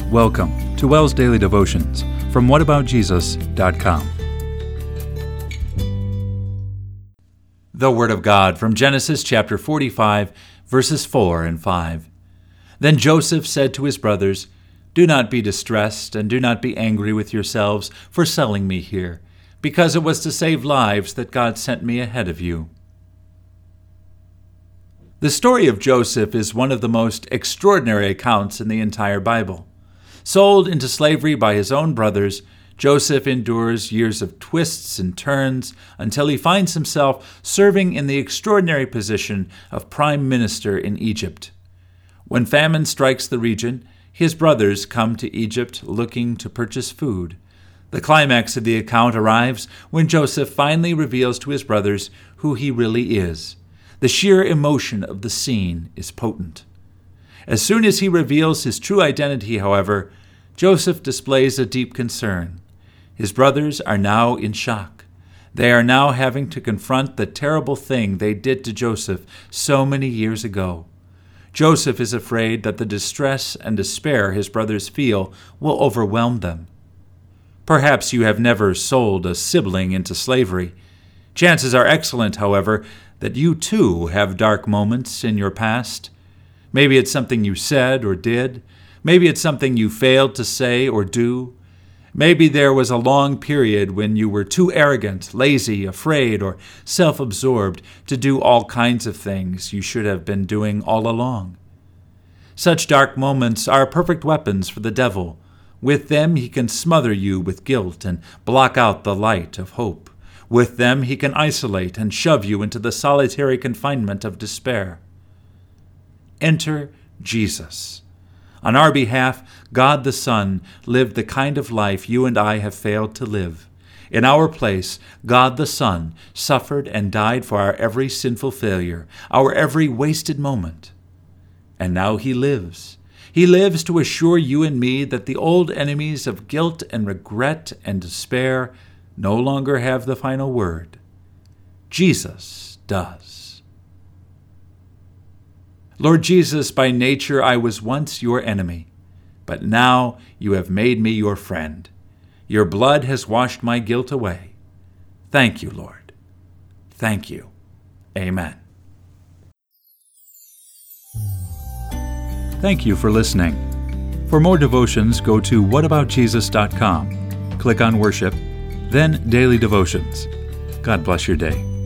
Welcome to WELS Daily Devotions from whataboutjesus.com. The Word of God from Genesis chapter 45, verses 4 and 5. Then Joseph said to his brothers, "Do not be distressed, and do not be angry with yourselves for selling me here, because it was to save lives that God sent me ahead of you." The story of Joseph is one of the most extraordinary accounts in the entire Bible. Sold into slavery by his own brothers, Joseph endures years of twists and turns until he finds himself serving in the extraordinary position of prime minister in Egypt. When famine strikes the region, his brothers come to Egypt looking to purchase food. The climax of the account arrives when Joseph finally reveals to his brothers who he really is. The sheer emotion of the scene is potent. As soon as he reveals his true identity, however, Joseph displays a deep concern. His brothers are now in shock. They are now having to confront the terrible thing they did to Joseph so many years ago. Joseph is afraid that the distress and despair his brothers feel will overwhelm them. Perhaps you have never sold a sibling into slavery. Chances are excellent, however, that you too have dark moments in your past. Maybe it's something you said or did. Maybe it's something you failed to say or do. Maybe there was a long period when you were too arrogant, lazy, afraid, or self-absorbed to do all kinds of things you should have been doing all along. Such dark moments are perfect weapons for the devil. With them he can smother you with guilt and block out the light of hope. With them he can isolate and shove you into the solitary confinement of despair. Enter Jesus. On our behalf, God the Son lived the kind of life you and I have failed to live. In our place, God the Son suffered and died for our every sinful failure, our every wasted moment. And now he lives. He lives to assure you and me that the old enemies of guilt and regret and despair no longer have the final word. Jesus does. Lord Jesus, by nature I was once your enemy, but now you have made me your friend. Your blood has washed my guilt away. Thank you, Lord. Thank you. Amen. Thank you for listening. For more devotions, go to whataboutjesus.com. Click on Worship, then Daily Devotions. God bless your day.